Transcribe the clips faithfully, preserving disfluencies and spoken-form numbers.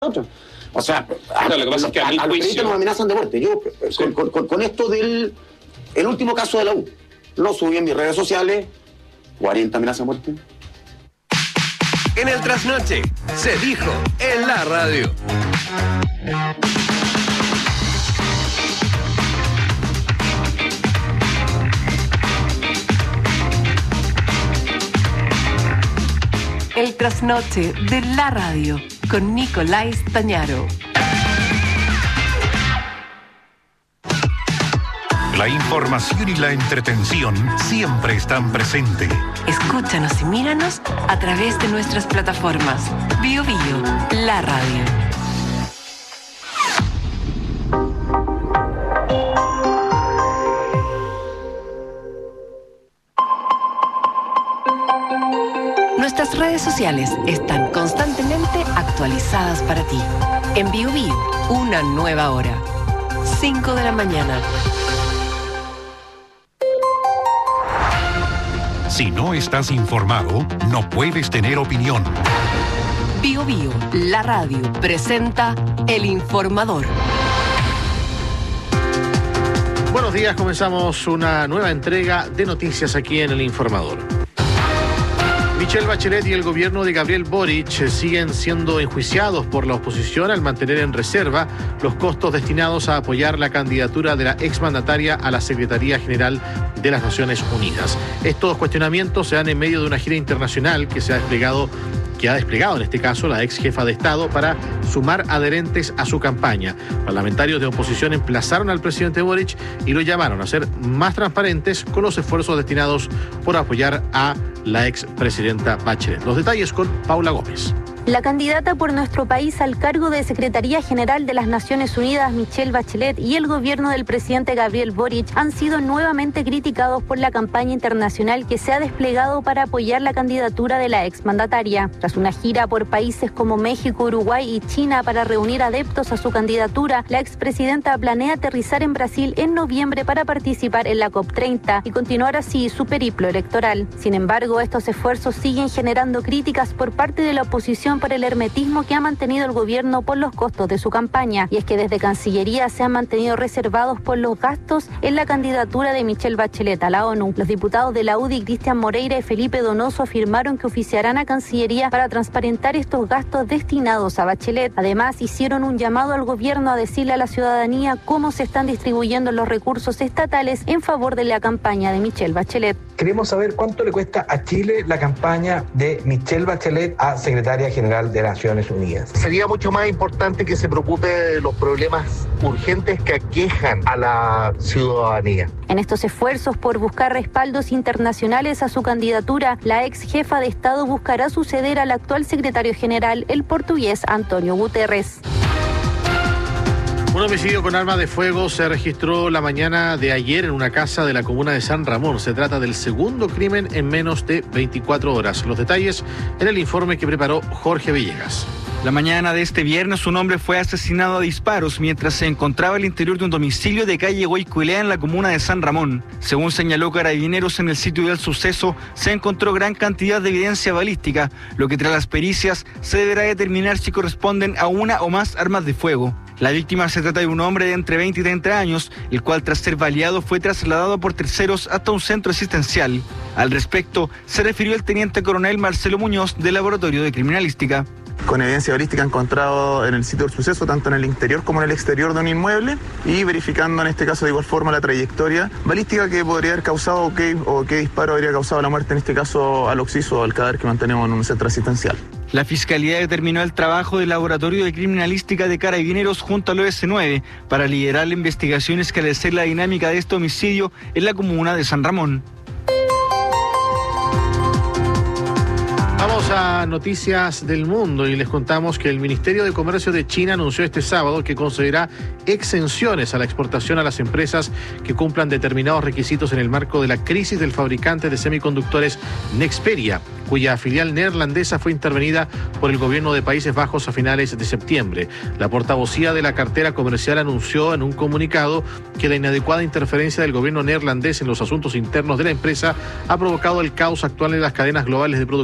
otro. O sea, claro, lo que pasa es que a, a, a los periodistas nos amenazan de muerte. Yo, sí. con, con, con esto del el último caso de la U, lo subí en mis redes sociales, cuarenta amenazas de muerte. En el trasnoche, se dijo en la radio. El trasnoche de la radio con Nicolás Tañaro. La información y la entretención siempre están presentes. Escúchanos y míranos a través de nuestras plataformas. Bio Bio, la radio. Nuestras redes sociales están constantemente actualizadas para ti. En Bio Bio, una nueva hora. cinco de la mañana. Si no estás informado, no puedes tener opinión. Bio Bio, la radio, presenta El Informador. Buenos días, comenzamos una nueva entrega de noticias aquí en El Informador. Michelle Bachelet y el gobierno de Gabriel Boric siguen siendo enjuiciados por la oposición al mantener en reserva los costos destinados a apoyar la candidatura de la exmandataria a la Secretaría General de las Naciones Unidas. Estos cuestionamientos se dan en medio de una gira internacional que se ha desplegado que ha desplegado en este caso la ex jefa de Estado para sumar adherentes a su campaña. Parlamentarios de oposición emplazaron al presidente Boric y lo llamaron a ser más transparentes con los esfuerzos destinados por apoyar a la ex presidenta Bachelet. Los detalles con Paula Gómez. La candidata por nuestro país al cargo de Secretaría General de las Naciones Unidas, Michelle Bachelet, y el gobierno del presidente Gabriel Boric han sido nuevamente criticados por la campaña internacional que se ha desplegado para apoyar la candidatura de la exmandataria. Tras una gira por países como México, Uruguay y China para reunir adeptos a su candidatura, la expresidenta planea aterrizar en Brasil en noviembre para participar en la COP treinta y continuar así su periplo electoral. Sin embargo, estos esfuerzos siguen generando críticas por parte de la oposición por el hermetismo que ha mantenido el gobierno por los costos de su campaña. Y es que desde Cancillería se han mantenido reservados por los gastos en la candidatura de Michelle Bachelet a la ONU. Los diputados de la U D I, Cristian Moreira y Felipe Donoso, afirmaron que oficiarán a Cancillería para transparentar estos gastos destinados a Bachelet. Además, hicieron un llamado al gobierno a decirle a la ciudadanía cómo se están distribuyendo los recursos estatales en favor de la campaña de Michelle Bachelet. Queremos saber cuánto le cuesta a Chile la campaña de Michelle Bachelet a Secretaria General de Naciones Unidas. Sería mucho más importante que se preocupe de los problemas urgentes que aquejan a la ciudadanía. En estos esfuerzos por buscar respaldos internacionales a su candidatura, la ex jefa de Estado buscará suceder al actual secretario general, el portugués Antonio Guterres. Un homicidio con arma de fuego se registró la mañana de ayer en una casa de la comuna de San Ramón. Se trata del segundo crimen en menos de veinticuatro horas. Los detalles en el informe que preparó Jorge Villegas. La mañana de este viernes, un hombre fue asesinado a disparos mientras se encontraba al interior de un domicilio de calle Guaycuilea en la comuna de San Ramón. Según señaló Carabineros, en el sitio del suceso se encontró gran cantidad de evidencia balística, lo que tras las pericias se deberá determinar si corresponden a una o más armas de fuego. La víctima se trata de un hombre de entre veinte y treinta años, el cual tras ser baleado fue trasladado por terceros hasta un centro asistencial. Al respecto, se refirió el teniente coronel Marcelo Muñoz del Laboratorio de Criminalística. Con evidencia balística encontrado en el sitio del suceso, tanto en el interior como en el exterior de un inmueble, y verificando en este caso de igual forma la trayectoria balística que podría haber causado o qué, o qué disparo habría causado la muerte, en este caso al occiso o al cadáver que mantenemos en un centro asistencial. La Fiscalía determinó el trabajo del Laboratorio de Criminalística de Carabineros junto al O S nueve para liderar la investigación y esclarecer la dinámica de este homicidio en la comuna de San Ramón. Vamos a noticias del mundo y les contamos que el Ministerio de Comercio de China anunció este sábado que concederá exenciones a la exportación a las empresas que cumplan determinados requisitos en el marco de la crisis del fabricante de semiconductores Nexperia, cuya filial neerlandesa fue intervenida por el gobierno de Países Bajos a finales de septiembre. La portavocía de la cartera comercial anunció en un comunicado que la inadecuada interferencia del gobierno neerlandés en los asuntos internos de la empresa ha provocado el caos actual en las cadenas globales de producción y suministro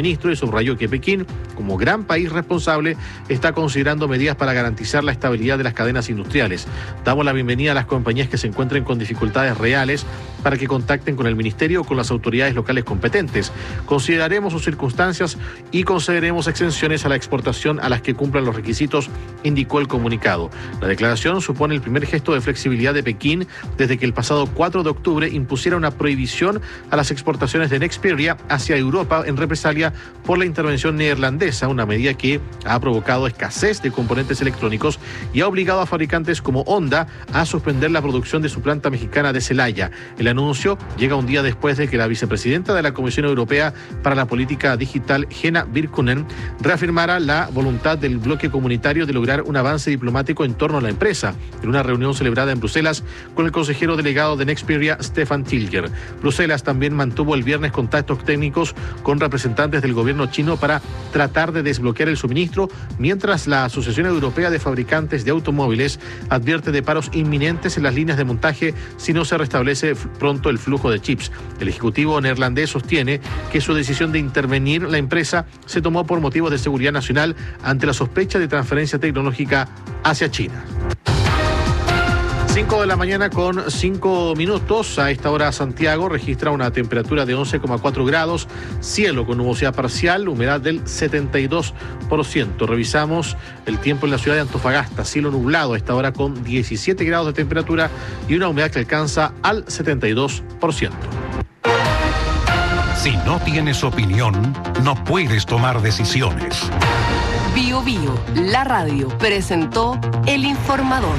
suministro y subrayó que Pekín, como gran país responsable, está considerando medidas para garantizar la estabilidad de las cadenas industriales. Damos la bienvenida a las compañías que se encuentren con dificultades reales para que contacten con el Ministerio o con las autoridades locales competentes. Consideraremos sus circunstancias y concederemos exenciones a la exportación a las que cumplan los requisitos, indicó el comunicado. La declaración supone el primer gesto de flexibilidad de Pekín desde que el pasado cuatro de octubre impusiera una prohibición a las exportaciones de Nexperia hacia Europa en represalia por la intervención neerlandesa, una medida que ha provocado escasez de componentes electrónicos y ha obligado a fabricantes como Honda a suspender la producción de su planta mexicana de Celaya. El anuncio llega un día después de que la vicepresidenta de la Comisión Europea para la Política Digital, Henna Virkkunen, reafirmara la voluntad del bloque comunitario de lograr un avance diplomático en torno a la empresa, en una reunión celebrada en Bruselas con el consejero delegado de Nexperia, Stefan Tilger. Bruselas también mantuvo el viernes contactos técnicos con representantes del gobierno chino para tratar de desbloquear el suministro, mientras la Asociación Europea de Fabricantes de Automóviles advierte de paros inminentes en las líneas de montaje si no se restablece pronto el flujo de chips. El ejecutivo neerlandés sostiene que su decisión de intervenir la empresa se tomó por motivos de seguridad nacional ante la sospecha de transferencia tecnológica hacia China. cinco de la mañana con cinco minutos. A esta hora Santiago registra una temperatura de once coma cuatro grados, cielo con nubosidad parcial, humedad del setenta y dos por ciento. Revisamos el tiempo en la ciudad de Antofagasta, cielo nublado a esta hora con diecisiete grados de temperatura y una humedad que alcanza al setenta y dos por ciento. Si no tienes opinión, no puedes tomar decisiones. Bio Bio, la radio, presentó El Informador.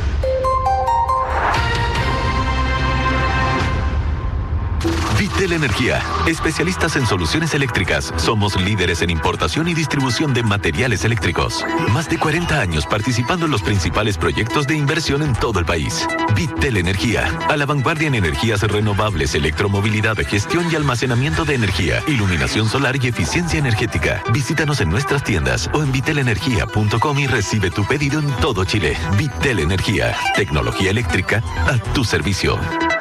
Vitel Energía, especialistas en soluciones eléctricas. Somos líderes en importación y distribución de materiales eléctricos. Más de cuarenta años participando en los principales proyectos de inversión en todo el país. Vitel Energía, a la vanguardia en energías renovables, electromovilidad, gestión y almacenamiento de energía, iluminación solar y eficiencia energética. Visítanos en nuestras tiendas o en vitel energía punto com y recibe tu pedido en todo Chile. Vitel Energía, tecnología eléctrica a tu servicio.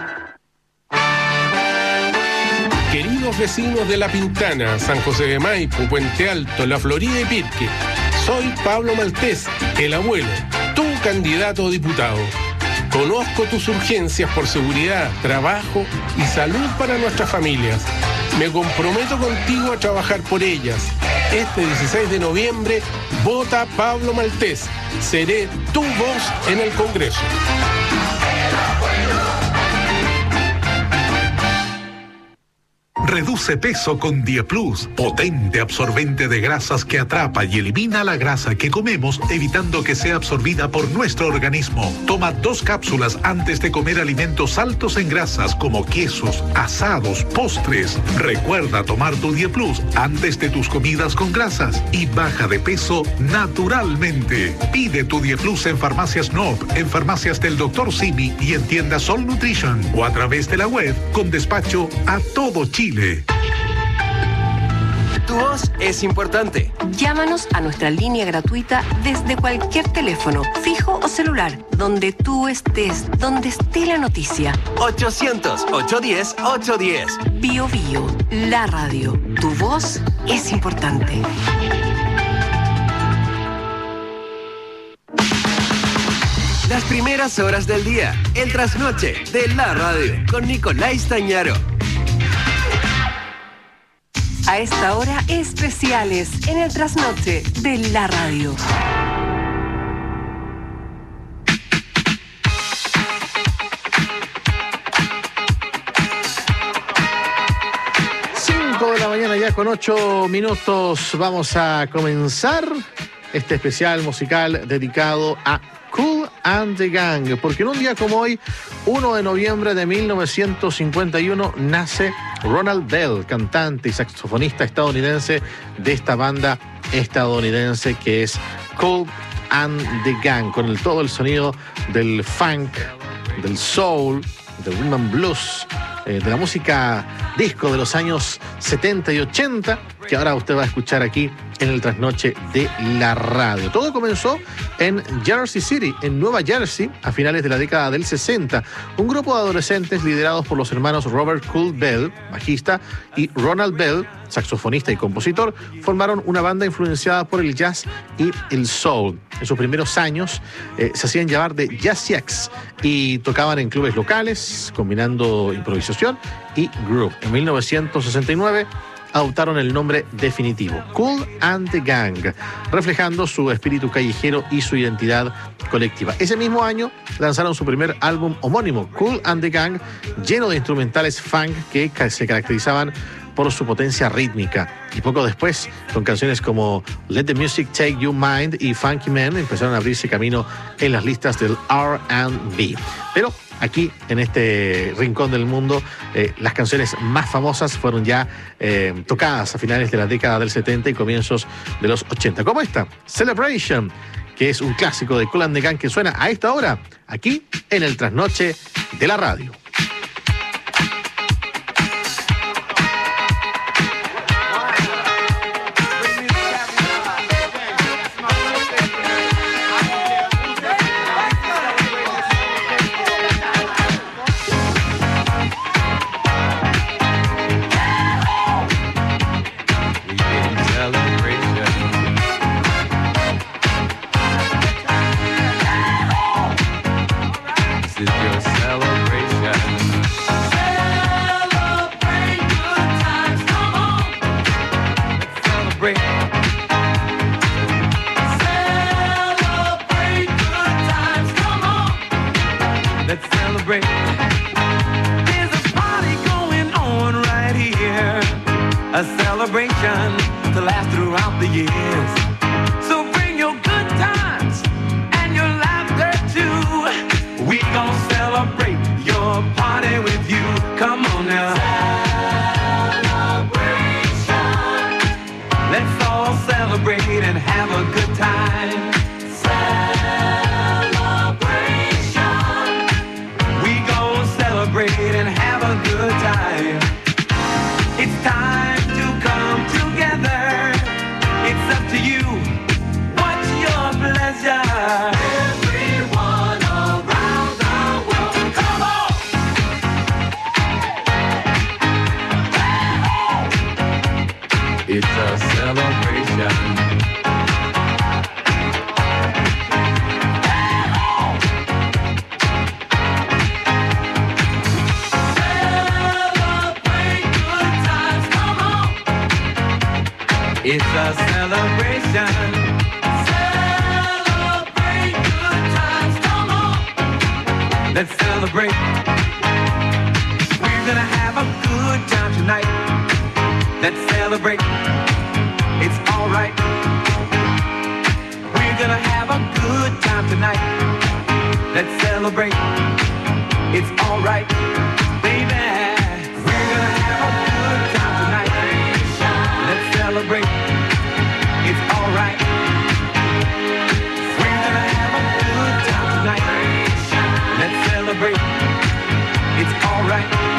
Queridos vecinos de La Pintana, San José de Maipo, Puente Alto, La Florida y Pirque, soy Pablo Maltés, el abuelo, tu candidato a diputado. Conozco tus urgencias por seguridad, trabajo y salud para nuestras familias. Me comprometo contigo a trabajar por ellas. Este dieciséis de noviembre, vota Pablo Maltés. Seré tu voz en el Congreso. Reduce peso con Dieplus, potente absorbente de grasas que atrapa y elimina la grasa que comemos, evitando que sea absorbida por nuestro organismo. Toma dos cápsulas antes de comer alimentos altos en grasas como quesos, asados, postres. Recuerda tomar tu Dieplus antes de tus comidas con grasas y baja de peso naturalmente. Pide tu Dieplus en Farmacias N O P, en Farmacias del doctor Simi y en tiendas Sol Nutrition o a través de la web con despacho a todo Chile. Tu voz es importante. Llámanos a nuestra línea gratuita desde cualquier teléfono, fijo o celular, donde tú estés, donde esté la noticia. ochocientos, ochocientos diez, ochocientos diez. Bio Bio, la radio. Tu voz es importante. Las primeras horas del día, el trasnoche de la radio, con Nicolás Tañaro. A esta hora, especiales en el trasnoche de la radio. cinco de la mañana ya con ocho minutos. Vamos a comenzar este especial musical dedicado a Kool and the Gang, porque en un día como hoy, uno de noviembre de mil novecientos cincuenta y uno, nace Ronald Bell, cantante y saxofonista estadounidense de esta banda estadounidense que es Kool and the Gang, con el, todo el sonido del funk, del soul, del rhythm and blues, eh, de la música disco de los años setenta y ochenta. que ahora usted va a escuchar aquí en el trasnoche de la radio. Todo comenzó en Jersey City, en Nueva Jersey, a finales de la década del sesenta. Un grupo de adolescentes liderados por los hermanos Robert Cool Bell, bajista, y Ronald Bell, saxofonista y compositor, formaron una banda influenciada por el jazz y el soul. En sus primeros años eh, se hacían llamar de Jazz-X y tocaban en clubes locales, combinando improvisación y groove. En mil novecientos sesenta y nueve adoptaron el nombre definitivo, Kool and the Gang, reflejando su espíritu callejero y su identidad colectiva. Ese mismo año lanzaron su primer álbum homónimo, Kool and the Gang, lleno de instrumentales funk que se caracterizaban por su potencia rítmica. Y poco después, con canciones como Let the Music Take You Mind y Funky Man, empezaron a abrirse camino en las listas del R and B. Pero aquí, en este rincón del mundo, eh, las canciones más famosas fueron ya eh, tocadas a finales de la década del setenta y comienzos de los ochenta. Como esta, Celebration, que es un clásico de Kool and the Gang que suena a esta hora, aquí en el trasnoche de la radio. It's a celebration. Celebrate good times, come on. Let's celebrate. We're gonna have a good time tonight. Let's celebrate. It's alright. We're gonna have a good time tonight. Let's celebrate. It's alright, baby. We're gonna have a good time tonight. Let's celebrate. It's alright. We're gonna have a good time tonight. Let's celebrate. It's alright.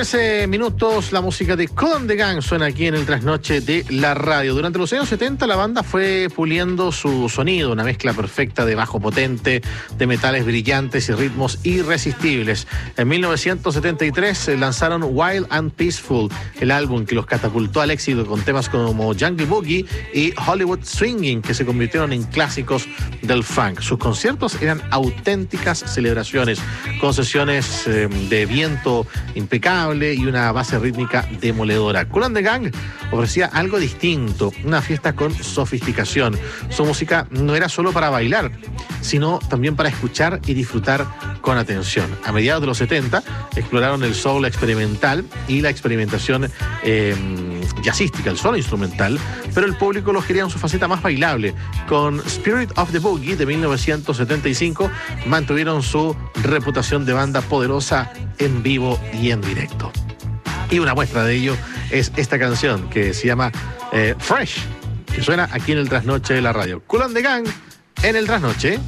trece minutos, la música de Kool and the Gang suena aquí en el trasnoche de la radio. Durante los años setenta la banda fue puliendo su sonido, una mezcla perfecta de bajo potente, de metales brillantes y ritmos irresistibles. En mil novecientos setenta y tres eh, lanzaron Wild and Peaceful, el álbum que los catapultó al éxito con temas como Jungle Boogie y Hollywood Swinging, que se convirtieron en clásicos del funk. Sus conciertos eran auténticas celebraciones, con sesiones eh, de viento impecable y una base rítmica demoledora. Kool and the Gang ofrecía algo distinto, una fiesta con sofisticación. Su música no era solo para bailar, sino también para escuchar y disfrutar con atención. A mediados de los setenta exploraron el soul experimental y la experimentación eh, jazzística, el solo instrumental, pero el público los quería en su faceta más bailable. Con Spirit of the Boogie de mil novecientos setenta y cinco mantuvieron su reputación de banda poderosa en vivo y en directo. Y una muestra de ello es esta canción que se llama eh, Fresh, que suena aquí en el trasnoche de la radio. Kool and the Gang en el trasnoche.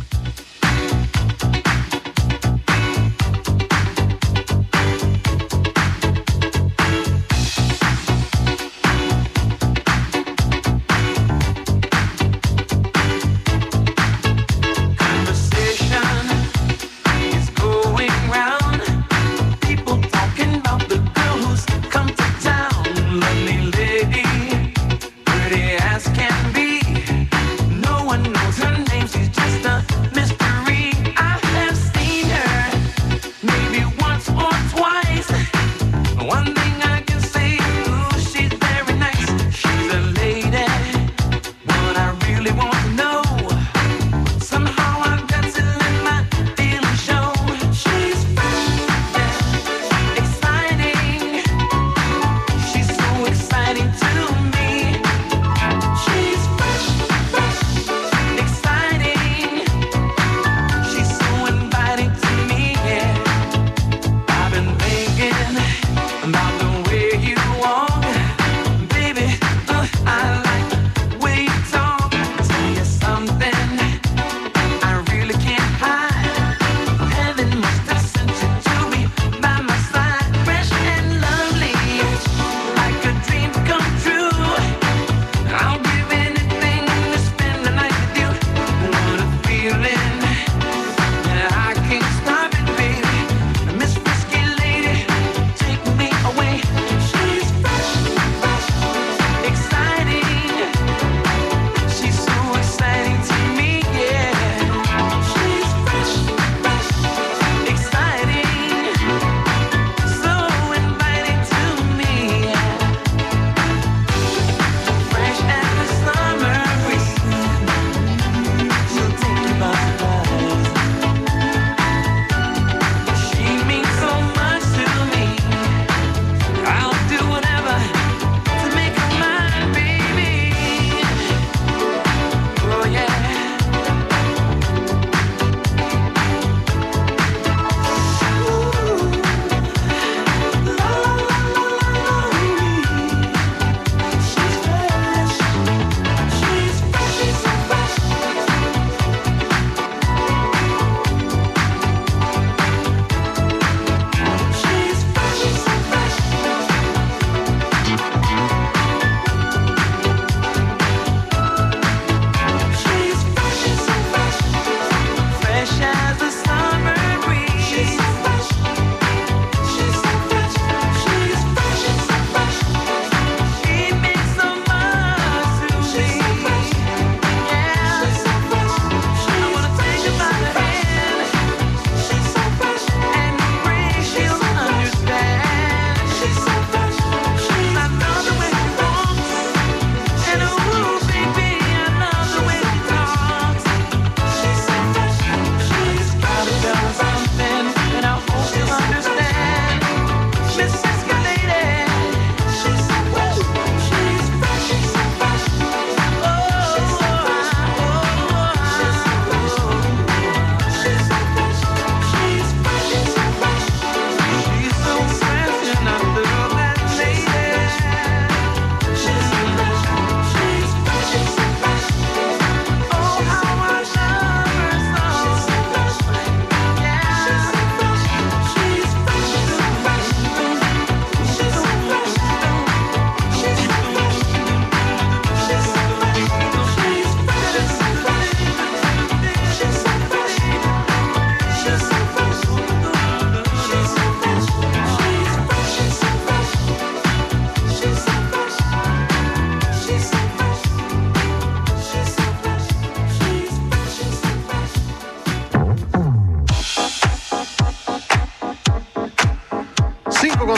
Pretty as can be. No one knows her name. She's just a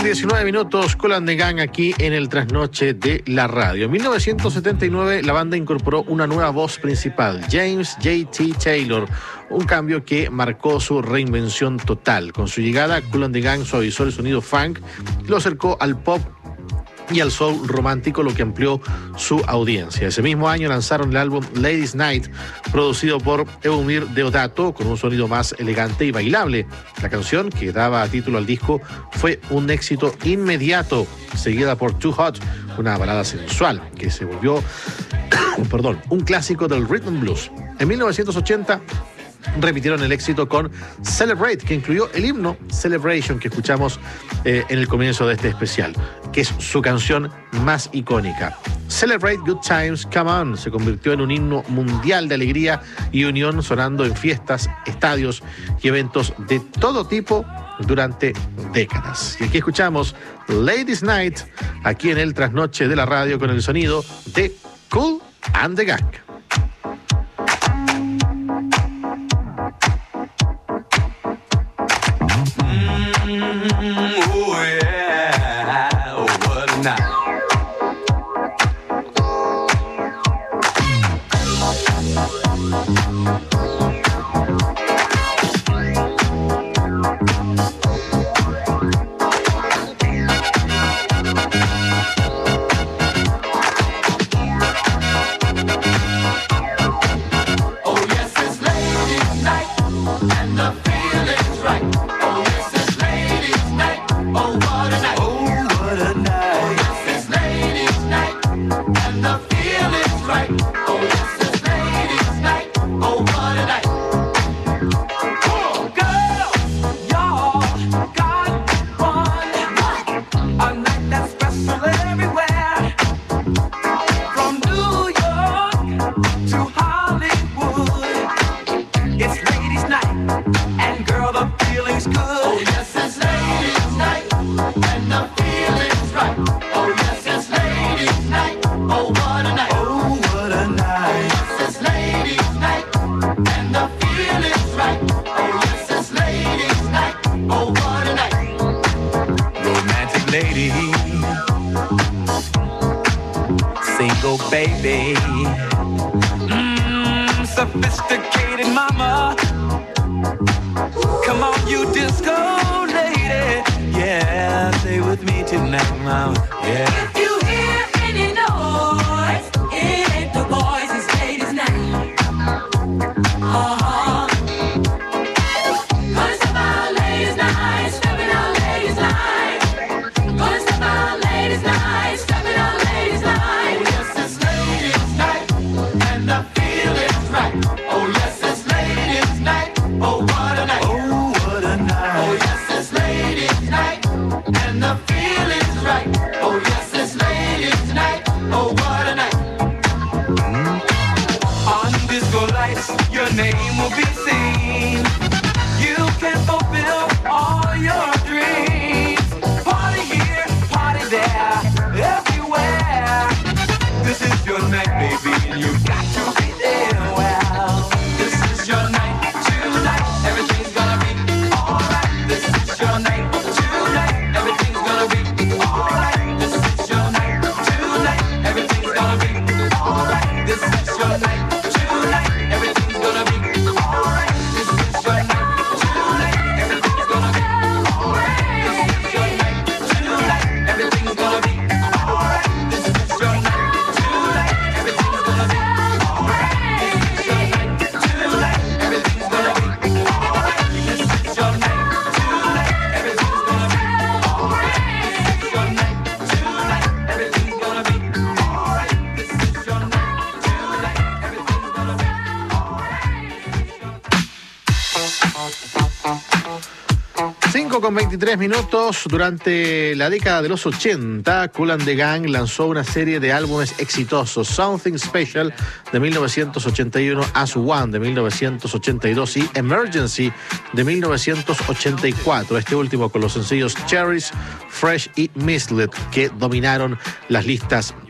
diecinueve minutos, Kool and the Gang aquí en el trasnoche de la radio. En mil novecientos setenta y nueve la banda incorporó una nueva voz principal, James J T Taylor, un cambio que marcó su reinvención total. Con su llegada, Kool and the Gang suavizó el sonido funk y lo acercó al pop y al soul romántico, lo que amplió su audiencia. Ese mismo año lanzaron el álbum Ladies Night, producido por Eumir Deodato, con un sonido más elegante y bailable. La canción, que daba título al disco, fue un éxito inmediato, seguida por Too Hot, una balada sensual que se volvió perdón, un clásico del rhythm and blues. En mil novecientos ochenta repitieron el éxito con Celebrate, que incluyó el himno Celebration que escuchamos eh, en el comienzo de este especial, que es su canción más icónica. Celebrate Good Times, Come On se convirtió en un himno mundial de alegría y unión, sonando en fiestas, estadios y eventos de todo tipo durante décadas. Y aquí escuchamos Ladies Night, aquí en el trasnoche de la radio, con el sonido de Kool and the Gang. Oh yeah, oh what a night. Oh yes, it's ladies' night and the feeling's right. Oh yes, it's ladies' night. Oh what a night. Oh what a night. Oh yes, it's ladies' night and the feeling's right. Oh yes, it's ladies' night. Oh what a night. Oh girls, y'all got one. A night that's special everywhere. From New York to Hollywood. It's ladies' night, and girl, the feeling's good. Oh yes, it's ladies' night, and the feeling's right. Oh yes, it's ladies' night. Oh what a night. Oh what a night. Oh yes, it's ladies' night, and the feeling's right. Oh yes, it's ladies' night. Oh what a night. Romantic lady, single baby, mm, sophisticated mama. Come on, you disco lady. Yeah, stay with me tonight, mama. Yeah. If you hear any noise, it ain't the boys, it's ladies' night. Uh-huh. Gonna step out ladies' night, stepping out ladies' night. Gonna step out ladies' night, stepping out ladies' night. Oh yes, it's ladies' night, and the feeling's right. Oh yes, it's ladies' night. Oh what a night. Oh what a night. Oh yes, it's ladies' night, and the feeling's right. Oh yes, it's ladies' night. Oh what a night. On disco lights, your name will be seen. You can fulfill all your dreams. Party here, party there, everywhere. This is your night, baby, and you got to be there. Well, this is your night tonight. Everything's gonna be alright. This is your night tonight. Everything's gonna be alright. This is your night tonight. Everything's gonna be alright. This is your night tonight. Everything's gonna be alright. This is your night tonight. Everything's gonna be alright. This is your night tonight. Everything's gonna be alright. This is your night tonight. Everything's gonna be alright. This is your night tonight. Everything's gonna be alright. This is your night tonight. Everything's gonna be alright. This is your night tonight. Everything's gonna be alright. This is your night tonight. Everything's gonna be cinco con veintitrés minutos. Durante la década de los ochenta, Kool and the Gang lanzó una serie de álbumes exitosos: Something Special de mil novecientos ochenta y uno, As One de mil novecientos ochenta y dos y Emergency de mil novecientos ochenta y cuatro. Este último con los sencillos Cherries, Fresh y Misled, que dominaron las listas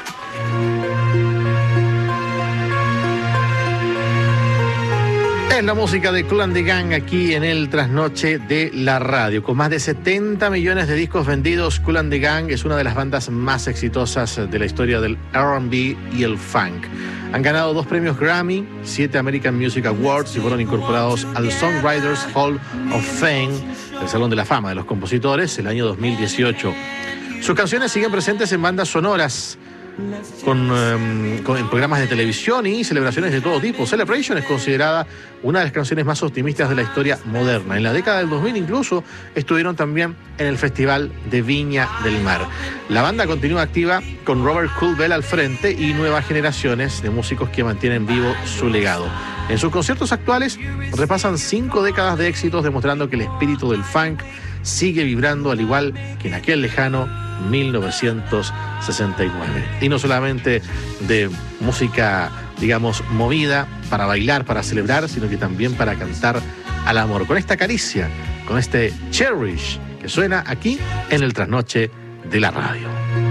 Es la música de Kool and the Gang aquí en el trasnoche de la radio. Con más de setenta millones de discos vendidos, Kool and the Gang es una de las bandas más exitosas de la historia del R and B y el funk. Han ganado dos premios Grammy, siete American Music Awards y fueron incorporados al Songwriters Hall of Fame, el Salón de la Fama de los Compositores, el año dos mil dieciocho. Sus canciones siguen presentes en bandas sonoras con, um, con en programas de televisión y celebraciones de todo tipo. Celebration es considerada una de las canciones más optimistas de la historia moderna. En la década del dos mil incluso estuvieron también en el Festival de Viña del Mar. La banda continúa activa con Robert Cool-Bell al frente y nuevas generaciones de músicos que mantienen vivo su legado. En sus conciertos actuales repasan cinco décadas de éxitos, demostrando que el espíritu del funk sigue vibrando al igual que en aquel lejano mil novecientos sesenta y nueve. Y no solamente de música, digamos, movida para bailar, para celebrar, sino que también para cantar al amor. Con esta caricia, con este Cherish que suena aquí en el trasnoche de la radio.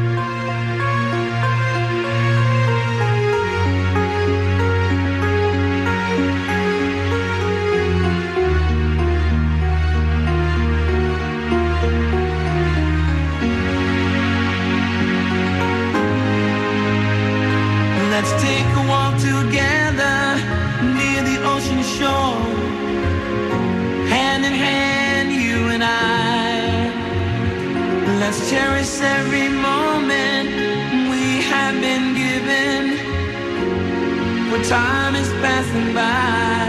Let's take a walk together near the ocean shore, hand in hand, you and I. Let's cherish every moment we have been given, for time is passing by.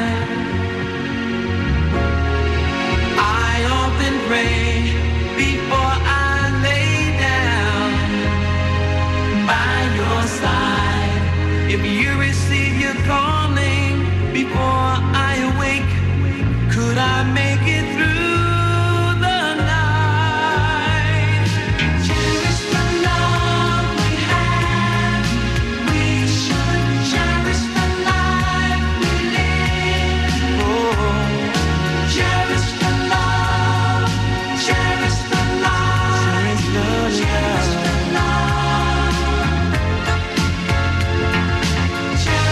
I often pray before I lay down by your side. If you receive your calling before I awake, could I make it through the night? Cherish the love we have. We should cherish the life we live. Oh, cherish the love, cherish the life, cherish the love.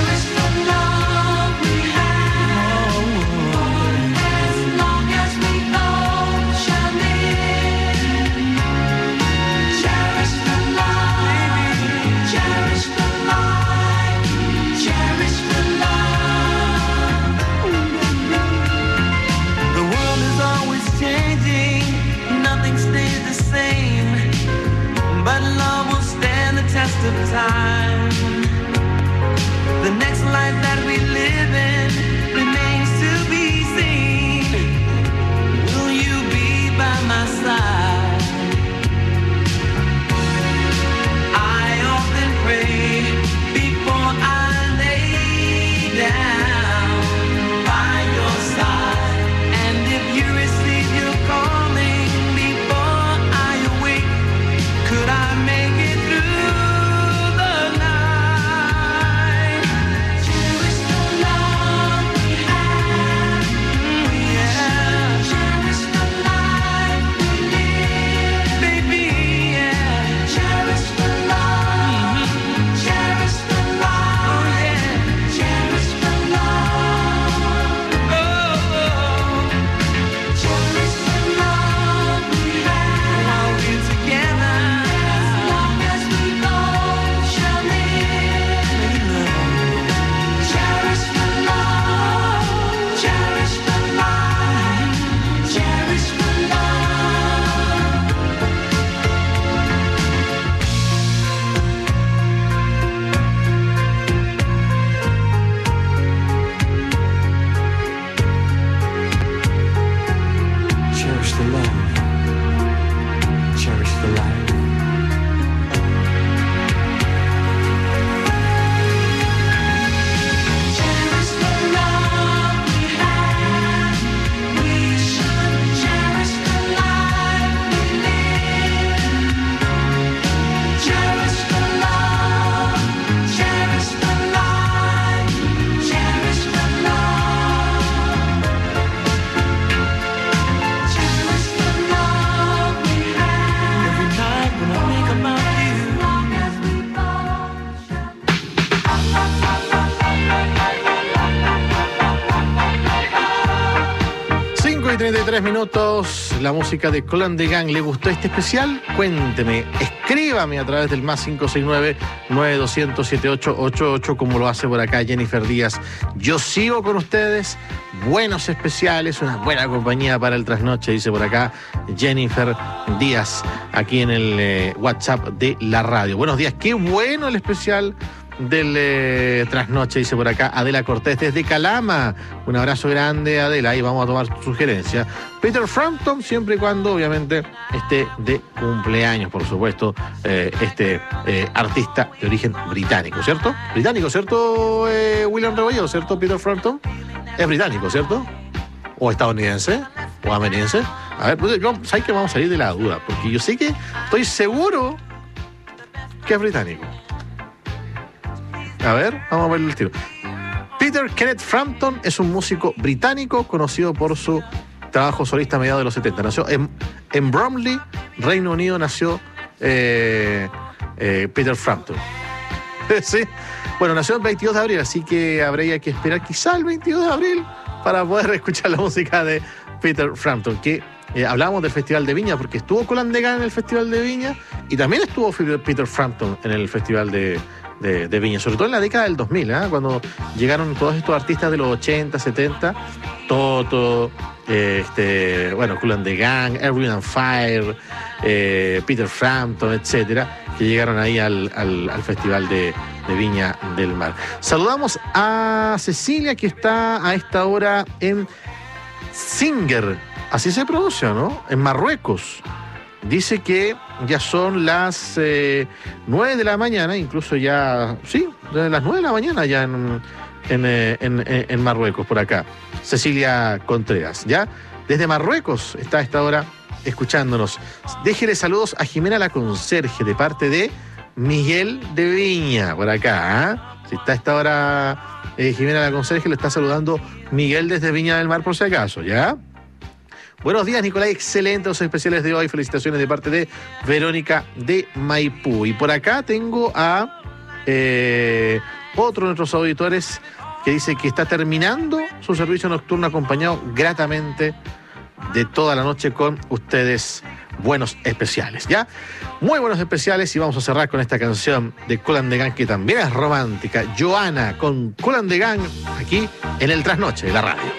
As long as we treinta y tres minutos, la música de Kool and the Gang. ¿Le gustó este especial? Cuénteme, escríbame a través del más cinco seis nueve, nueve dos cero cero, siete ocho ocho ocho, como lo hace por acá Jennifer Díaz. Yo sigo con ustedes, buenos especiales, una buena compañía para el trasnoche, dice por acá Jennifer Díaz, aquí en el eh, WhatsApp de la radio. Buenos días, qué bueno el especial del eh, trasnoche, dice por acá Adela Cortés desde Calama. Un abrazo grande, Adela, y vamos a tomar tu sugerencia. Peter Frampton, siempre y cuando obviamente esté de cumpleaños, por supuesto, eh, este eh, artista de origen británico, ¿cierto? Británico, ¿cierto, eh, William Rebolledo? ¿Cierto, Peter Frampton? Es británico, ¿cierto? ¿O estadounidense? ¿O ameriense? A ver, pues, yo, ¿sabes que vamos a salir de la duda? Porque yo sé que estoy seguro que es británico. A ver, vamos a verlo el tiro. Peter Kenneth Frampton es un músico británico conocido por su trabajo solista a mediados de los setenta. Nació en, en Bromley, Reino Unido, nació eh, eh, Peter Frampton. ¿Sí? Bueno, nació el veintidós de abril, así que habría que esperar quizá el veintidós de abril para poder escuchar la música de Peter Frampton, que eh, hablábamos del Festival de Viña, porque estuvo Kool and the Gang en el Festival de Viña y también estuvo Peter Frampton en el Festival de De, de Viña, sobre todo en la década del dos mil, ¿eh? Cuando llegaron todos estos artistas de los ochenta, setenta, Toto, eh, este, bueno, Kool and the Gang, Erwin and Fire, eh, Peter Frampton, etcétera, que llegaron ahí al, al, al Festival de, de Viña del Mar. Saludamos a Cecilia, que está a esta hora en Singer, así se pronuncia, ¿no? En Marruecos. Dice que ya son las eh, nueve de la mañana, incluso ya, sí, desde las nueve de la mañana ya en, en, en, en Marruecos, por acá. Cecilia Contreras, ¿ya? Desde Marruecos está a esta hora escuchándonos. Déjele saludos a Jimena la conserje, de parte de Miguel de Viña, por acá, ¿eh? Si está a esta hora eh, Jimena la conserje, le está saludando Miguel desde Viña del Mar, por si acaso, ¿ya? Buenos días, Nicolás. Excelentes los especiales de hoy. Felicitaciones de parte de Verónica de Maipú. Y por acá tengo a eh, otro de nuestros auditores que dice que está terminando su servicio nocturno acompañado gratamente de toda la noche con ustedes. Buenos especiales, ¿ya? Muy buenos especiales, y vamos a cerrar con esta canción de Kool and the Gang, que también es romántica. Joana con Kool and the Gang, aquí en el Trasnoche de la radio.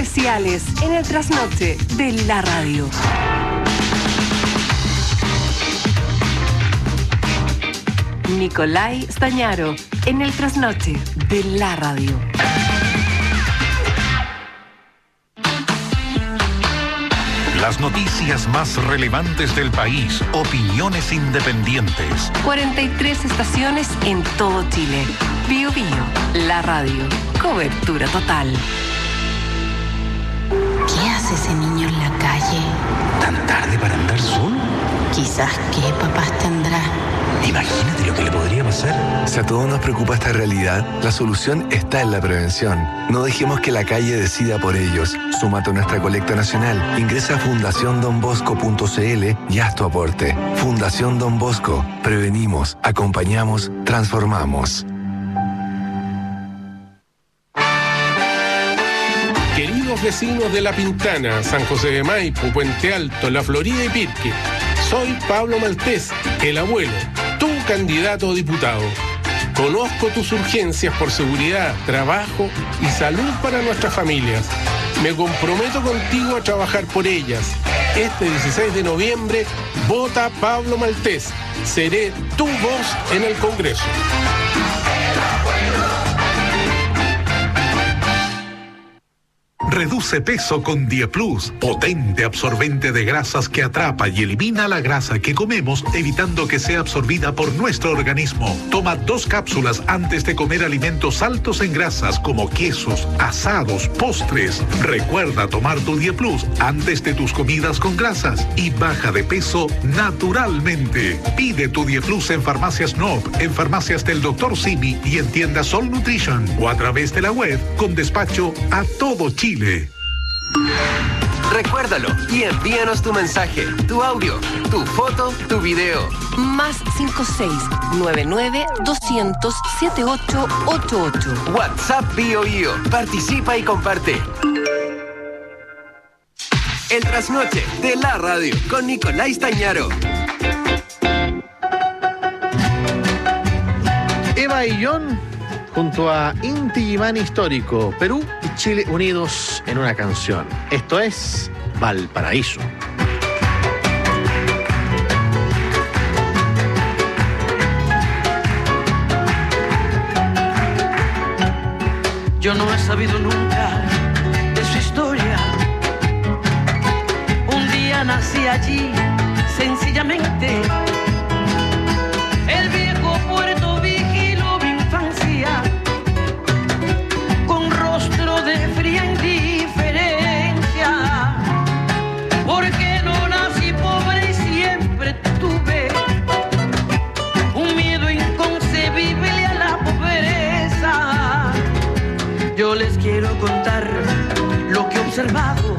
especiales en el trasnoche de la radio. Nicolai Stañaro en el trasnoche de la radio. Las noticias más relevantes del país, opiniones independientes. cuarenta y tres estaciones en todo Chile. Bio Bio, la radio. Cobertura total. ¿Qué hace ese niño en la calle? ¿Tan tarde para andar solo? Quizás qué papás tendrá. Imagínate lo que le podría pasar. Si a todos nos preocupa esta realidad, la solución está en la prevención. No dejemos que la calle decida por ellos. Súmate a nuestra colecta nacional. Ingresa a fundación don bosco punto c l y haz tu aporte. Fundación Don Bosco. Prevenimos, acompañamos, transformamos. Queridos vecinos de La Pintana, San José de Maipo, Puente Alto, La Florida y Pirque, soy Pablo Maltés, el abuelo, tu candidato a diputado. Conozco tus urgencias por seguridad, trabajo y salud para nuestras familias. Me comprometo contigo a trabajar por ellas. Este dieciséis de noviembre, vota Pablo Maltés. Seré tu voz en el Congreso. Reduce peso con Dieplus, potente absorbente de grasas que atrapa y elimina la grasa que comemos, evitando que sea absorbida por nuestro organismo. Toma dos cápsulas antes de comer alimentos altos en grasas como quesos, asados, postres. Recuerda tomar tu Dieplus antes de tus comidas con grasas y baja de peso naturalmente. Pide tu Dieplus en Farmacias N O P, en farmacias del doctor Simi y en tiendas Sol Nutrition o a través de la web con despacho a todo Chile. Recuérdalo y envíanos tu mensaje, tu audio, tu foto, tu video. Más cinco seis nueve nueve dos cero cero siete ocho ocho ocho. WhatsApp Bio Bio. Participa y comparte. El trasnoche de la radio con Nicolai Stañaro. Eva y John junto a Inti Gimani Histórico, Perú y Chile unidos en una canción. Esto es Valparaíso. Yo no he sabido nunca de su historia. Un día nací allí, sencillamente. El viejo puerto vigiló mi infancia con rostro de fría indiferencia. Porque no nací pobre y siempre tuve un miedo inconcebible a la pobreza. Yo les quiero contar lo que he observado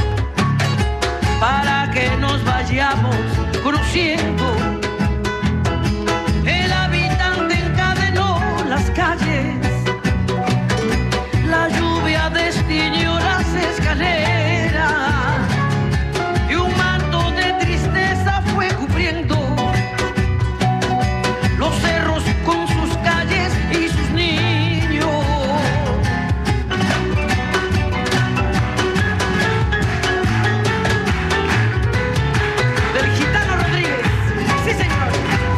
para que nos vayamos conociendo. El habitante encadenó las calles, la lluvia destiñó las escaleras y un manto de tristeza fue cubriendo los cerros con sus calles y sus niños. Del Gitano Rodríguez, sí señor.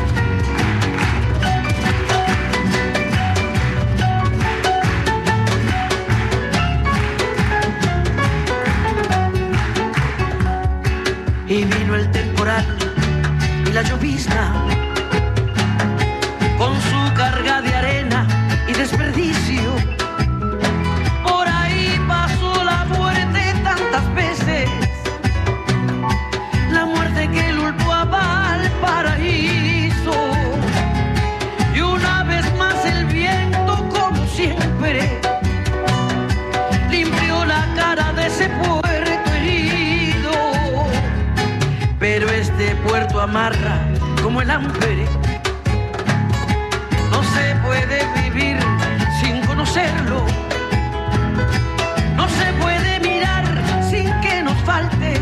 Y vino el temporal y la llovizna con su carga de arena y desperdicio. Por ahí pasó la muerte tantas veces, la muerte que ulpó a Valparaíso. Y una vez más el viento, como siempre, limpió la cara de ese puerto herido. Pero este puerto amarra como el hambre. No se puede vivir sin conocerlo. No se puede mirar sin que nos falte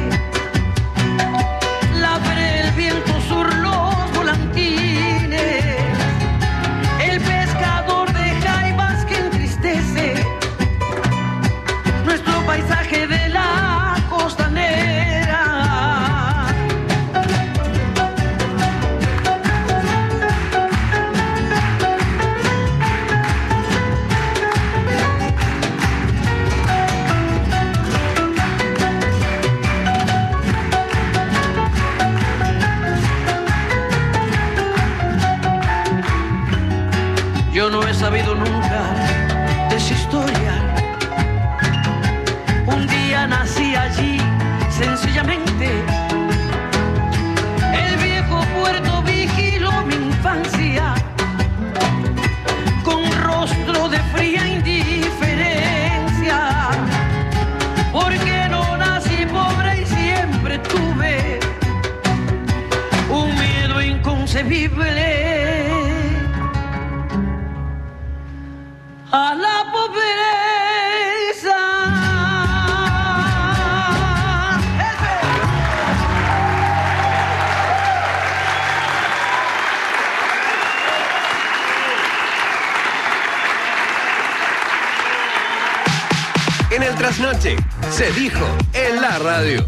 la ver el viento sur los volantines. El pescador de jaivas que entristece nuestro paisaje no he sabido nunca de su historia. Un día nací allí, sencillamente. El viejo puerto vigiló mi infancia con rostro de fría indiferencia. Porque no nací pobre y siempre tuve un miedo inconcebible a la pobreza. En el trasnoche, se dijo en la radio.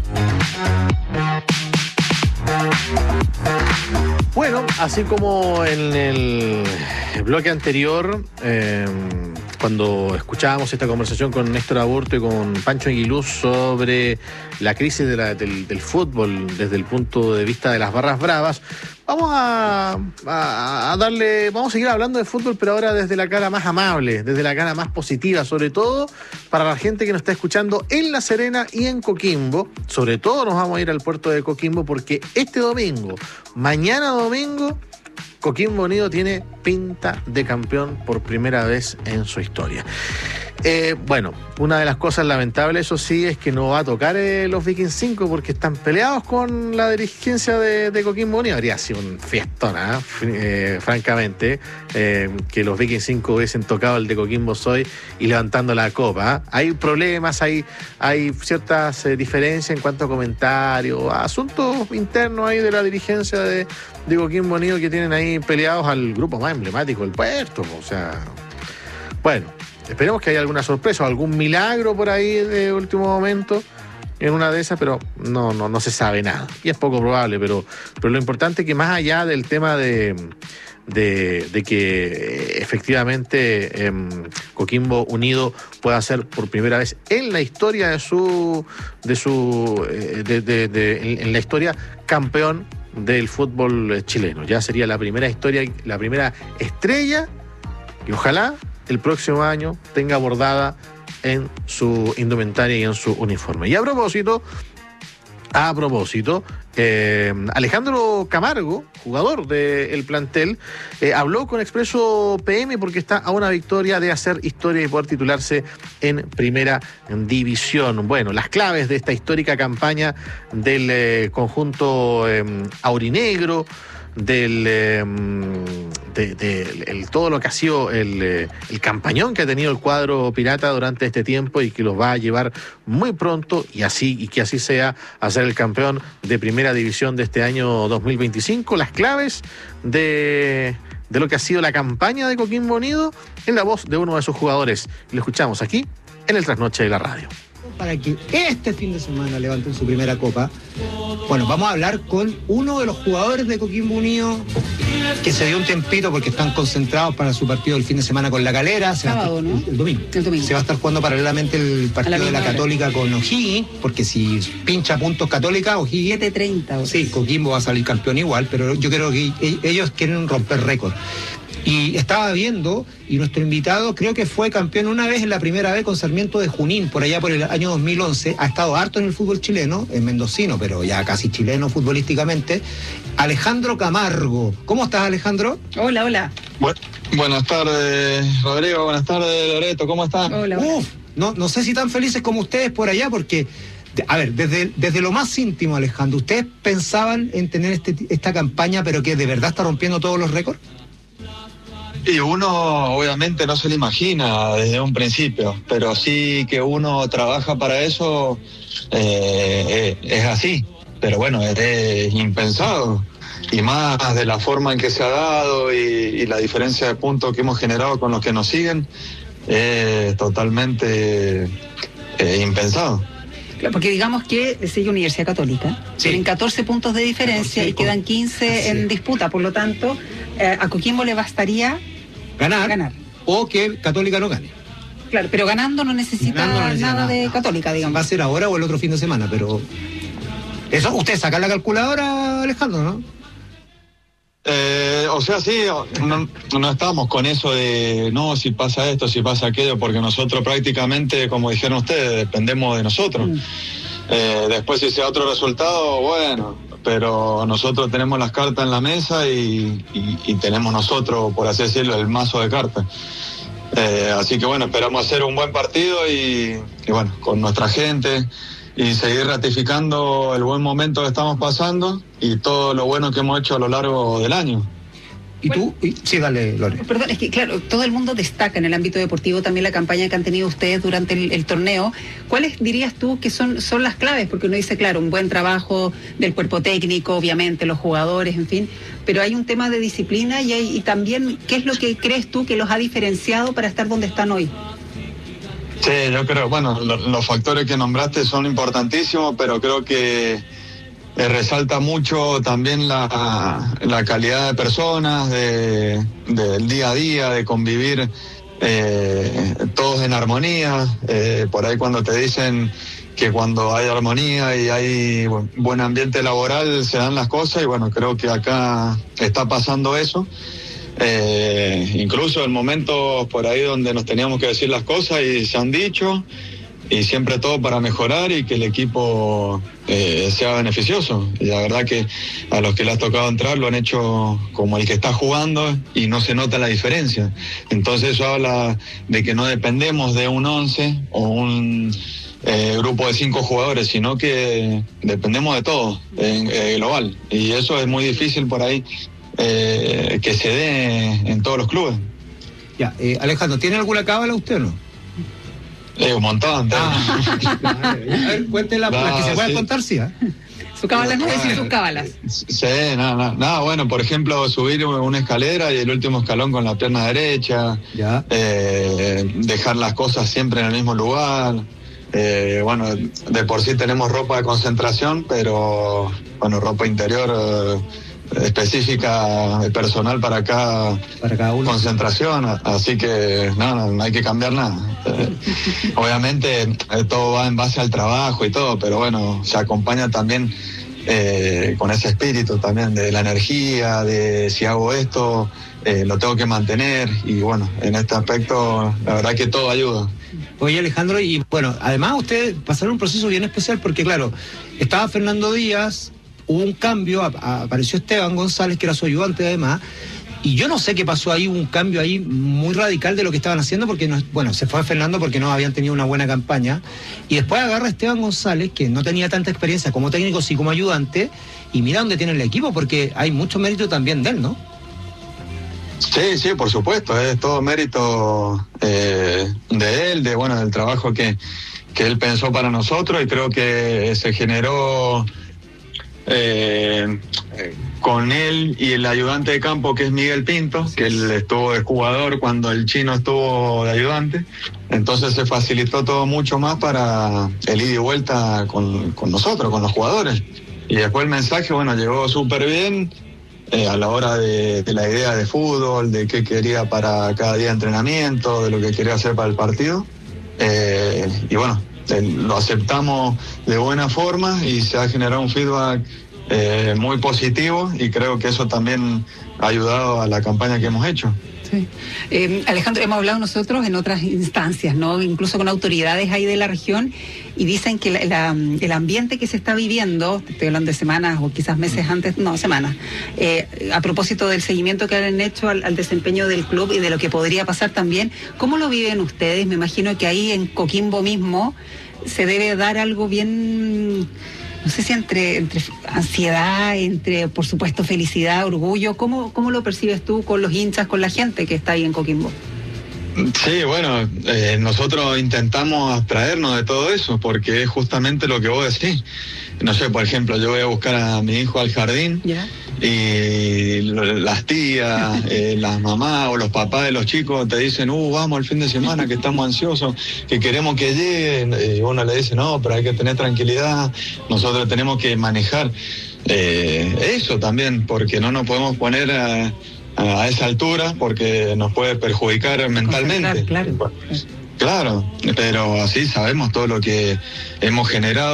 Bueno, así como en el bloque anterior, eh, cuando escuchábamos esta conversación con Néstor Aburto y con Pancho Aguiluz sobre la crisis de la, del, del fútbol desde el punto de vista de las barras bravas, vamos a, a, a darle, vamos a seguir hablando de fútbol, pero ahora desde la cara más amable, desde la cara más positiva, sobre todo para la gente que nos está escuchando en La Serena y en Coquimbo. Sobre todo nos vamos a ir al puerto de Coquimbo porque este domingo, mañana domingo, Coquimbo Unido tiene pinta de campeón por primera vez en su historia. Eh, bueno, una de las cosas lamentables, eso sí, es que no va a tocar eh, los Vikings cinco porque están peleados con la dirigencia de, de Coquimbo Unido. Habría sido un fiestón, ¿eh? Eh, francamente, eh, que los Vikings cinco hubiesen tocado el de Coquimbo Soy y levantando la copa. ¿eh? Hay problemas, hay, hay ciertas eh, diferencias en cuanto a comentarios, asuntos internos ahí de la dirigencia de, de Coquimbo Unido que tienen ahí peleados al grupo más emblemático del puerto. O sea, bueno. Esperemos que haya alguna sorpresa o algún milagro por ahí de último momento en una de esas, pero no, no, no se sabe nada. Y es poco probable, pero, pero lo importante es que más allá del tema de, de, de que efectivamente eh, Coquimbo Unido pueda ser por primera vez en la historia de su, de su, eh, de, de, de, en la historia campeón del fútbol chileno. Ya sería la primera historia, la primera estrella y ojalá el próximo año tenga bordada en su indumentaria y en su uniforme. Y a propósito, a propósito, eh, Alejandro Camargo, jugador del plantel, eh, habló con Expreso P M porque está a una victoria de hacer historia y poder titularse en Primera División. Bueno, las claves de esta histórica campaña del eh, conjunto eh, aurinegro, del eh, de, de, el, todo lo que ha sido el, eh, el campañón que ha tenido el cuadro pirata durante este tiempo y que los va a llevar muy pronto y así y que así sea a ser el campeón de Primera División de este año dos mil veinticinco. Las claves de, de lo que ha sido la campaña de Coquimbo Unido en la voz de uno de sus jugadores. Lo escuchamos aquí en el Trasnoche de la Radio. Para que este fin de semana levanten su primera copa. Bueno, vamos a hablar con uno de los jugadores de Coquimbo Unido que se dio un tiempito porque están concentrados para su partido el fin de semana con La Calera. Se Sábado, va a estar, ¿no? El domingo. El domingo. Se va a estar jugando paralelamente el partido la de la hora. Católica con O'Higgins, porque si pincha puntos Católica, O'Higgins... siete treinta. Sí, Coquimbo va a salir campeón igual, pero yo creo que ellos quieren romper récord. Y estaba viendo, y nuestro invitado creo que fue campeón una vez en la primera vez con Sarmiento de Junín, por allá por el año dos mil once, ha estado harto en el fútbol chileno, en mendocino, pero ya casi chileno futbolísticamente. Alejandro Camargo. ¿Cómo estás, Alejandro? Hola, hola. Bu- buenas tardes, Rodrigo, buenas tardes, Loreto, ¿cómo están? Hola, hola. Uf, no, no sé si tan felices como ustedes por allá, porque... A ver, desde, desde lo más íntimo, Alejandro, ¿ustedes pensaban en tener este, esta campaña, pero que de verdad está rompiendo todos los récords? Y uno obviamente no se lo imagina desde un principio, pero sí que uno trabaja para eso, eh, es así. Pero bueno, es impensado. Y más de la forma en que se ha dado y, y la diferencia de puntos que hemos generado con los que nos siguen, es totalmente eh, impensado. Claro, porque digamos que sigue Universidad Católica, sí. Tienen catorce puntos de diferencia catorce, y quedan quince sí. en disputa, por lo tanto, eh, a Coquimbo le bastaría ganar, ganar o que Católica no gane. Claro, pero ganando no necesita, ganando no necesita nada, nada de Católica, digamos. Va a ser ahora o el otro fin de semana, pero... Eso, usted saca la calculadora, Alejandro, ¿no? Eh, o sea, sí, no, no estamos con eso de, no, si pasa esto, si pasa aquello, porque nosotros prácticamente, como dijeron ustedes, dependemos de nosotros. Mm. Eh, después si sea otro resultado, bueno, pero nosotros tenemos las cartas en la mesa y, y, y tenemos nosotros, por así decirlo, el mazo de cartas. Eh, así que bueno, esperamos hacer un buen partido y, y bueno, con nuestra gente y seguir ratificando el buen momento que estamos pasando y todo lo bueno que hemos hecho a lo largo del año. ¿Y tú? Sí, dale, Lore. Perdón, es que claro, todo el mundo destaca en el ámbito deportivo también la campaña que han tenido ustedes durante el, el torneo. ¿Cuáles dirías tú que son, son las claves? Porque uno dice, claro, un buen trabajo del cuerpo técnico, obviamente, los jugadores, en fin, pero hay un tema de disciplina y, hay, y también, ¿qué es lo que crees tú que los ha diferenciado para estar donde están hoy? Sí, yo creo, bueno, lo, los factores que nombraste son importantísimos, pero creo que Eh, resalta mucho también la, la calidad de personas, de, del día a día, de convivir eh, todos en armonía. Eh, por ahí cuando te dicen que cuando hay armonía y hay buen ambiente laboral se dan las cosas y bueno, creo que acá está pasando eso. Eh, incluso en momentos por ahí donde nos teníamos que decir las cosas y se han dicho. Y siempre todo para mejorar y que el equipo eh, sea beneficioso. Y la verdad que a los que le ha tocado entrar lo han hecho como el que está jugando y no se nota la diferencia. Entonces eso habla de que no dependemos de un once o un eh, grupo de cinco jugadores, sino que dependemos de todo en eh, global. Y eso es muy difícil por ahí eh, que se dé en todos los clubes. Ya, eh, Alejandro, ¿tiene alguna cábala usted o no? Eh, un montón. Ah, a ver, cuéntela, no, las que se puedan sí. contar, sí. ¿eh? Su cábala no es decir sus cábalas. Sí, nada, nada, nada, bueno, por ejemplo, subir una escalera y el último escalón con la pierna derecha, ya. Eh, dejar las cosas siempre en el mismo lugar. Eh, bueno, de por sí tenemos ropa de concentración, pero bueno, ropa interior eh, específica, personal para cada, para cada uno. Concentración, así que no, no, no hay que cambiar nada. Eh, obviamente eh, todo va en base al trabajo y todo, pero bueno, se acompaña también eh, con ese espíritu también de la energía, de si hago esto, eh, lo tengo que mantener y bueno, en este aspecto la verdad que todo ayuda. Oye, Alejandro, y bueno, además ustedes pasaron un proceso bien especial porque claro, estaba Fernando Díaz, hubo un cambio, a, a, apareció Esteban González, que era su ayudante además, y yo no sé qué pasó ahí, un cambio ahí muy radical de lo que estaban haciendo, porque, no, bueno, se fue Fernando porque no habían tenido una buena campaña, y después agarra a Esteban González, que no tenía tanta experiencia como técnico, sí como ayudante, y mira dónde tiene el equipo, porque hay mucho mérito también de él, ¿no? Sí, sí, por supuesto, es todo mérito eh, de él, de bueno, del trabajo que, que él pensó para nosotros, y creo que se generó eh, con él y el ayudante de campo, que es Miguel Pinto, que él estuvo de jugador cuando el chino estuvo de ayudante, entonces se facilitó todo mucho más para el ida y vuelta con, con nosotros, con los jugadores, y después el mensaje, bueno, llegó súper bien. Eh, a la hora de, de la idea de fútbol, de qué quería para cada día de entrenamiento, de lo que quería hacer para el partido. Eh, y bueno, eh, lo aceptamos de buena forma y se ha generado un feedback eh, muy positivo y creo que eso también ha ayudado a la campaña que hemos hecho. Sí. Eh, Alejandro, hemos hablado nosotros en otras instancias, ¿no? Incluso con autoridades ahí de la región, y dicen que la, la, el ambiente que se está viviendo, estoy hablando de semanas o quizás meses antes, no, semanas, eh, a propósito del seguimiento que han hecho al, al desempeño del club y de lo que podría pasar también, ¿cómo lo viven ustedes? Me imagino que ahí en Coquimbo mismo se debe dar algo bien, no sé si entre, entre ansiedad, entre, por supuesto, felicidad, orgullo. ¿Cómo, cómo lo percibes tú con los hinchas, con la gente que está ahí en Coquimbo? Sí, bueno, eh, nosotros intentamos abstraernos de todo eso, porque es justamente lo que vos decís. No sé, por ejemplo, yo voy a buscar a mi hijo al jardín, ¿ya? Y las tías, eh, las mamás o los papás de los chicos te dicen, uh, vamos el fin de semana, que estamos ansiosos, que queremos que lleguen. Y uno le dice, no, pero hay que tener tranquilidad, nosotros tenemos que manejar eh, eso también, porque no nos podemos poner a, a esa altura, porque nos puede perjudicar mentalmente. Claro, claro, pero así sabemos todo lo que hemos generado.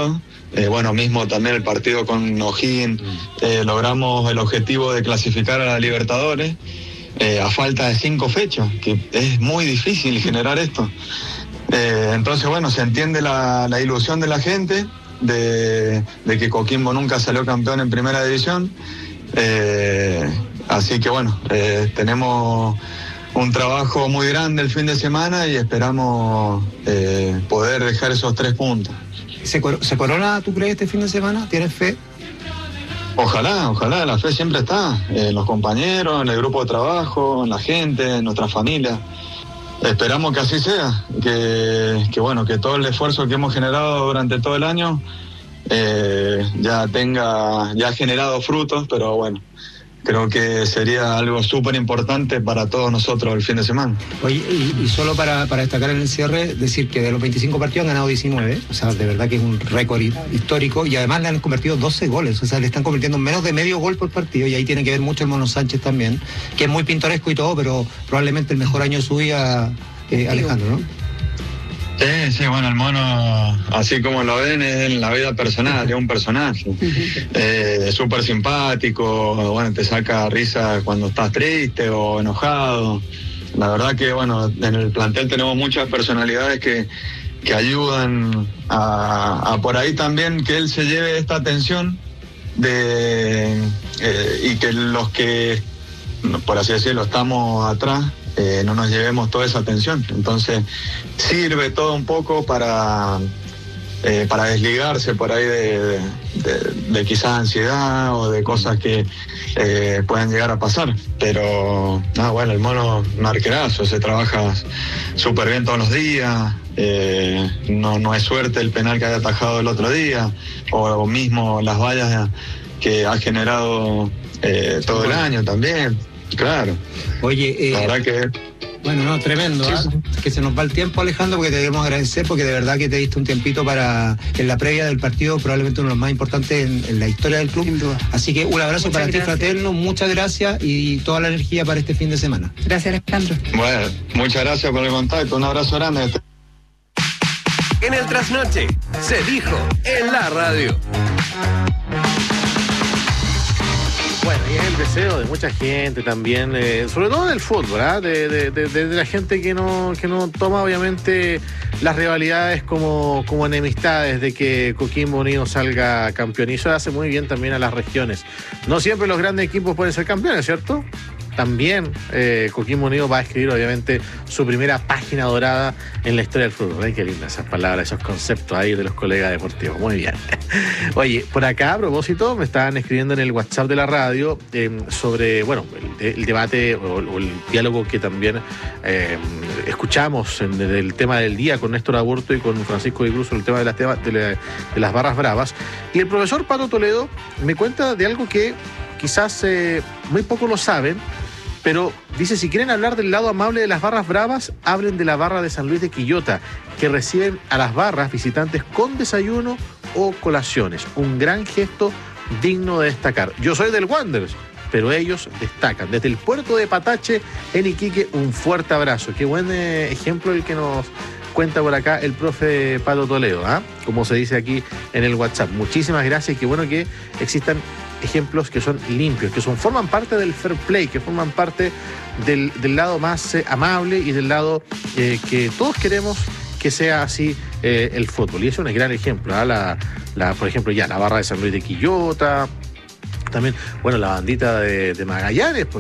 Eh, bueno, mismo también el partido con O'Higgins, eh, logramos el objetivo de clasificar a la Libertadores eh, a falta de cinco fechas, que es muy difícil generar esto. Eh, entonces, bueno, se entiende la, la ilusión de la gente de, de que Coquimbo nunca salió campeón en primera división. Eh, así que, bueno, eh, tenemos un trabajo muy grande el fin de semana y esperamos eh, poder dejar esos tres puntos. ¿Se, cor- ¿Se corona, tú crees, este fin de semana? ¿Tienes fe? Ojalá, ojalá, la fe siempre está en los compañeros, en el grupo de trabajo, en la gente, en nuestra familia. Esperamos que así sea, que, que bueno, que todo el esfuerzo que hemos generado durante todo el año eh, ya tenga, ya ha generado frutos, pero bueno, creo que sería algo súper importante para todos nosotros el fin de semana. Oye, y, y solo para, para destacar en el cierre, decir que de los veinticinco partidos han ganado diecinueve, o sea, de verdad que es un récord hi- histórico, y además le han convertido doce goles, o sea, le están convirtiendo menos de medio gol por partido, y ahí tiene que ver mucho el Mono Sánchez también, que es muy pintoresco y todo, pero probablemente el mejor año de su vida, eh, Alejandro, ¿no? Sí, sí, bueno, el mono, así como lo ven, es en la vida personal, es un personaje. Eh, súper simpático, bueno, te saca risa cuando estás triste o enojado. La verdad que, bueno, en el plantel tenemos muchas personalidades que, que ayudan a, a por ahí también que él se lleve esta atención de, eh, y que los que, por así decirlo, estamos atrás, Eh, no nos llevemos toda esa atención. Entonces sirve todo un poco para eh, para desligarse por ahí de, de, de, de quizás ansiedad o de cosas que eh, puedan llegar a pasar. Pero ah, bueno, el mono marquerazo, se trabaja súper bien todos los días. Eh, no, no es suerte el penal que haya atajado el otro día o, o mismo las vallas que ha generado eh, todo el año también. Claro. Oye, eh, la verdad que... Bueno, no, tremendo, ¿eh? Que se nos va el tiempo, Alejandro, porque te debemos agradecer, porque de verdad que te diste un tiempito para, en la previa del partido, probablemente uno de los más importantes en, en la historia del club. Así que un abrazo Muchas para gracias. ti, fraterno, muchas gracias y toda la energía para este fin de semana. Gracias, Alejandro. Bueno, muchas gracias por el contacto, un abrazo grande. En el trasnoche, se dijo en la radio. Bueno, y es el deseo de mucha gente también, eh, sobre todo del fútbol, ¿ah? de, de, de, de la gente que no, que no toma obviamente las rivalidades como, como enemistades de que Coquimbo Unido salga campeón. Y eso hace muy bien también a las regiones. No siempre los grandes equipos pueden ser campeones, ¿cierto? También eh, Coquimbo Unido va a escribir obviamente su primera página dorada en la historia del fútbol. Ay, qué lindas esas palabras, esos conceptos ahí de los colegas deportivos. Muy bien. Oye, por acá a propósito me estaban escribiendo en el WhatsApp de la radio eh, sobre, bueno, el, el debate o, o el diálogo que también eh, escuchamos en el, el tema del día con Néstor Aburto y con Francisco de Cruz sobre el tema de las, tema, de, la, de las barras bravas. Y el profesor Pato Toledo me cuenta de algo que quizás eh, muy pocos lo saben, pero dice, si quieren hablar del lado amable de las barras bravas, hablen de la barra de San Luis de Quillota, que reciben a las barras visitantes con desayuno o colaciones. Un gran gesto digno de destacar. Yo soy del Wanderers, pero ellos destacan. Desde el puerto de Patache, en Iquique, un fuerte abrazo. Qué buen eh, ejemplo el que nos cuenta por acá el profe Pato Toledo, ¿ah? Como se dice aquí en el WhatsApp. Muchísimas gracias y qué bueno que existan ejemplos que son limpios, que son forman parte del fair play, que forman parte del, del lado más eh, amable y del lado eh, que todos queremos que sea así eh, el fútbol. Y es un gran ejemplo, ¿ah? la, la, por ejemplo, ya la barra de San Luis de Quillota, también, bueno, la bandita de, de Magallanes,